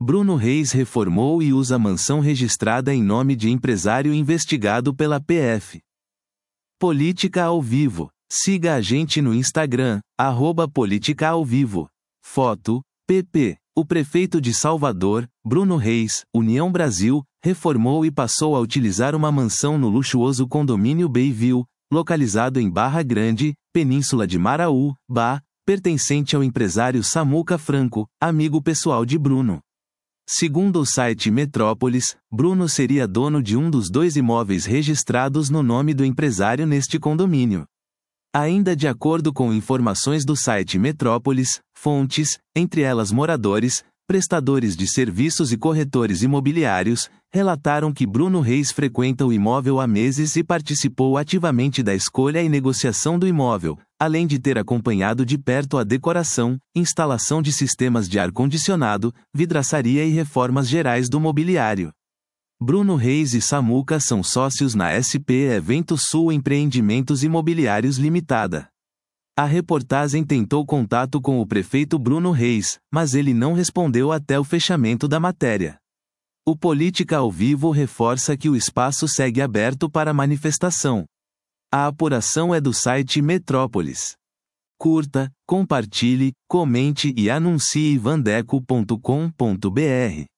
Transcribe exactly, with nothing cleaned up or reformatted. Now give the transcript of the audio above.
Bruno Reis reformou e usa mansão registrada em nome de empresário investigado pela P F. Política ao Vivo. Siga a gente no Instagram, arroba Política ao Vivo. Foto, P P. O prefeito de Salvador, Bruno Reis, União Brasil, reformou e passou a utilizar uma mansão no luxuoso condomínio Bayview, localizado em Barra Grande, Península de Maraú, Bah, pertencente ao empresário Samuca Franco, amigo pessoal de Bruno. Segundo o site Metrópolis, Bruno seria dono de um dos dois imóveis registrados no nome do empresário neste condomínio. Ainda de acordo com informações do site Metrópolis, fontes, entre elas moradores, prestadores de serviços e corretores imobiliários, relataram que Bruno Reis frequenta o imóvel há meses e participou ativamente da escolha e negociação do imóvel, além de ter acompanhado de perto a decoração, instalação de sistemas de ar-condicionado, vidraçaria e reformas gerais do mobiliário. Bruno Reis e Samuca são sócios na S P Evento Sul Empreendimentos Imobiliários Limitada. A reportagem tentou contato com o prefeito Bruno Reis, mas ele não respondeu até o fechamento da matéria. O Política ao Vivo reforça que o espaço segue aberto para manifestação. A apuração é do site Metrópolis. Curta, compartilhe, comente e anuncie vandeco ponto com ponto br.